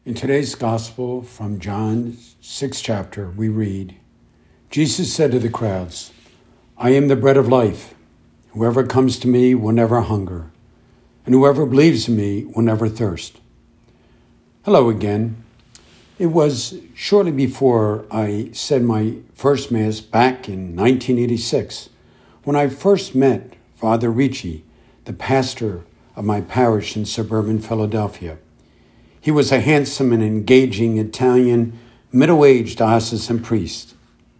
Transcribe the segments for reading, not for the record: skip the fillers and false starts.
In today's Gospel from John's 6th chapter, we read, Jesus said to the crowds, I am the bread of life. Whoever comes to me will never hunger, and whoever believes in me will never thirst. Hello again. It was shortly before I said my first Mass back in 1986 when I first met Father Ricci, the pastor of my parish in suburban Philadelphia. He was a handsome and engaging Italian middle-aged diocesan priest.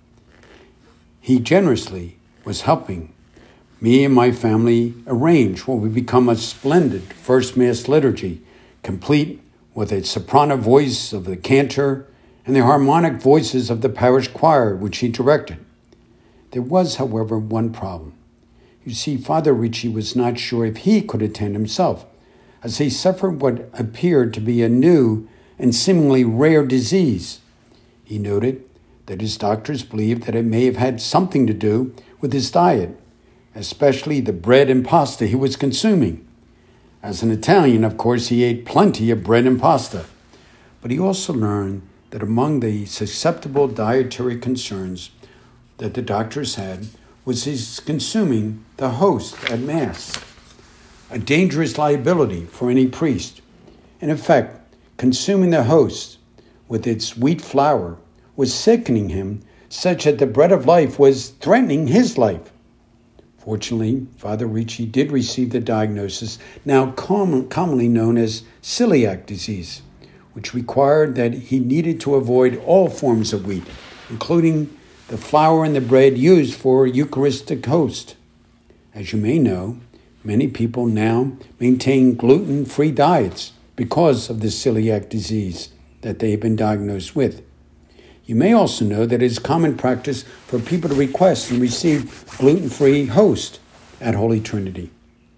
He generously was helping me and my family arrange what would become a splendid First Mass liturgy, complete with a soprano voice of the cantor and the harmonic voices of the parish choir, which he directed. There was, however, one problem. You see, Father Ricci was not sure if he could attend himself, as he suffered what appeared to be a new and seemingly rare disease. He noted that his doctors believed that it may have had something to do with his diet, especially the bread and pasta he was consuming. As an Italian, of course, he ate plenty of bread and pasta, but he also learned that among the susceptible dietary concerns that the doctors had was his consuming the host at Mass, a dangerous liability for any priest. In effect, consuming the host with its wheat flour was sickening him, such that the bread of life was threatening his life. Fortunately, Father Ricci did receive the diagnosis, now commonly known as celiac disease, which required that he needed to avoid all forms of wheat, including the flour and the bread used for Eucharistic host. As you may know, many people now maintain gluten-free diets because of the celiac disease that they've been diagnosed with. You may also know that it is common practice for people to request and receive gluten-free host at Holy Trinity.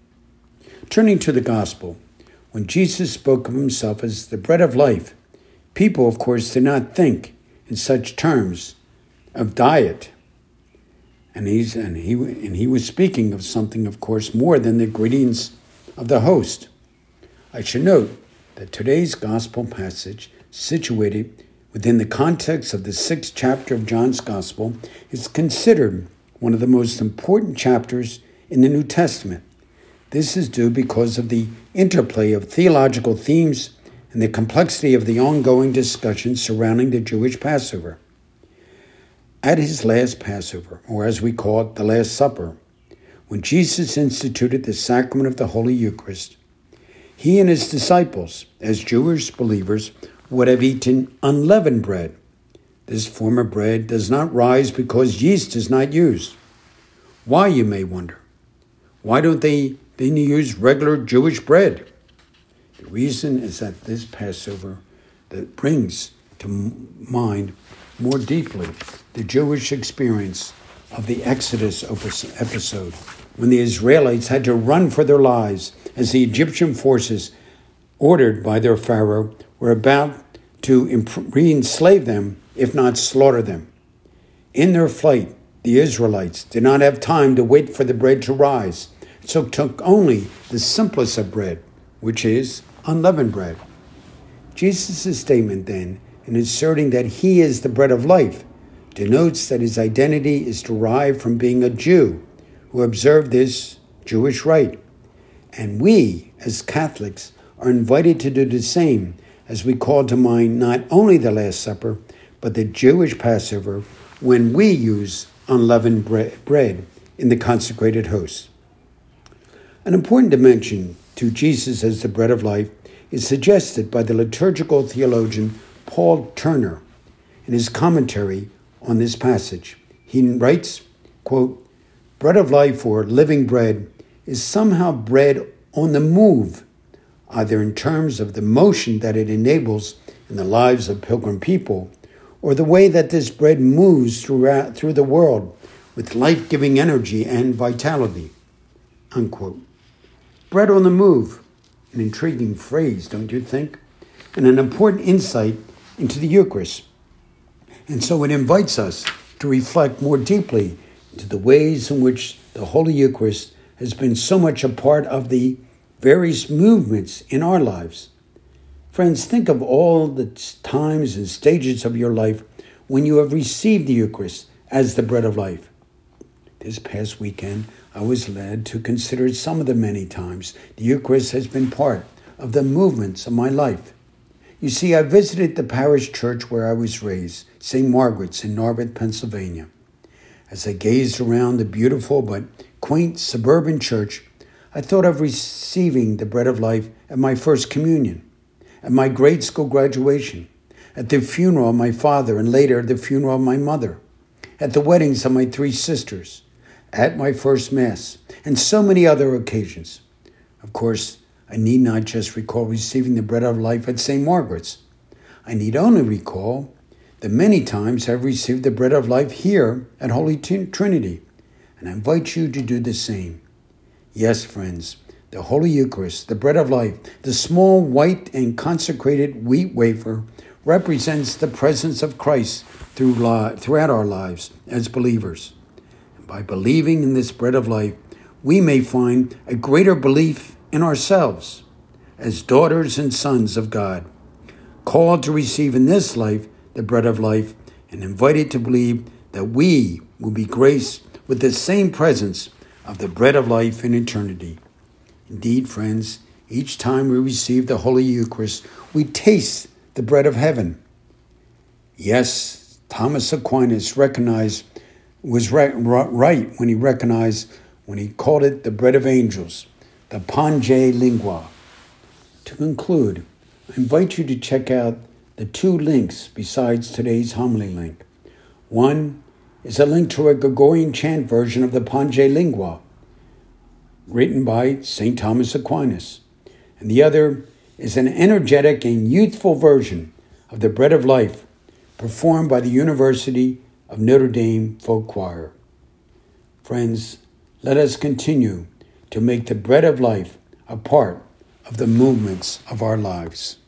Turning to the Gospel, when Jesus spoke of himself as the bread of life, people, of course, did not think in such terms of diet. And he was speaking of something, of course, more than the ingredients of the host. I should note that today's Gospel passage, situated within the context of the 6th chapter of John's Gospel, is considered one of the most important chapters in the New Testament. This is due because of the interplay of theological themes and the complexity of the ongoing discussion surrounding the Jewish Passover. At his last Passover, or as we call it, the Last Supper, when Jesus instituted the sacrament of the Holy Eucharist, he and his disciples, as Jewish believers, would have eaten unleavened bread. This form of bread does not rise because yeast is not used. Why, you may wonder? Why don't they then use regular Jewish bread? The reason is that this Passover that brings to mind more deeply the Jewish experience of the Exodus episode, when the Israelites had to run for their lives as the Egyptian forces, ordered by their Pharaoh, were about to re-enslave them, if not slaughter them. In their flight, the Israelites did not have time to wait for the bread to rise, so took only the simplest of bread, which is unleavened bread. Jesus' statement then, in asserting that he is the bread of life, denotes that his identity is derived from being a Jew who observed this Jewish rite. And we, as Catholics, are invited to do the same as we call to mind not only the Last Supper, but the Jewish Passover when we use unleavened bread in the consecrated host. An important dimension to Jesus as the bread of life is suggested by the liturgical theologian Paul Turner in his commentary on this passage. He writes, quote, bread of life or living bread is somehow bread on the move, either in terms of the motion that it enables in the lives of pilgrim people, or the way that this bread moves through the world with life-giving energy and vitality, unquote. Bread on the move, an intriguing phrase, don't you think? And an important insight into the Eucharist. And so it invites us to reflect more deeply into the ways in which the Holy Eucharist has been so much a part of the various movements in our lives. Friends, think of all the times and stages of your life when you have received the Eucharist as the bread of life. This past weekend, I was led to consider some of the many times the Eucharist has been part of the movements of my life. You see, I visited the parish church where I was raised, St. Margaret's in Narberth, Pennsylvania. As I gazed around the beautiful but quaint suburban church, I thought of receiving the bread of life at my first communion, at my grade school graduation, at the funeral of my father, and later the funeral of my mother, at the weddings of my 3 sisters, at my first Mass, and so many other occasions. Of course, I need not just recall receiving the bread of life at St. Margaret's. I need only recall the many times I've received the bread of life here at Holy Trinity, and I invite you to do the same. Yes, friends, the Holy Eucharist, the bread of life, the small white and consecrated wheat wafer, represents the presence of Christ throughout our lives as believers. And by believing in this bread of life, we may find a greater belief in ourselves as daughters and sons of God, called to receive in this life the bread of life, and invited to believe that we will be graced with the same presence of the bread of life in eternity. Indeed, friends, each time we receive the Holy Eucharist, we taste the bread of heaven. Yes, Thomas Aquinas was right when he called it the bread of angels, the Pange Lingua. To conclude, I invite you to check out the 2 links besides today's homily link. One is a link to a Gregorian chant version of the Pange Lingua, written by St. Thomas Aquinas. And the other is an energetic and youthful version of the Bread of Life, performed by the University of Notre Dame Folk Choir. Friends, let us continue to make the bread of life a part of the movements of our lives.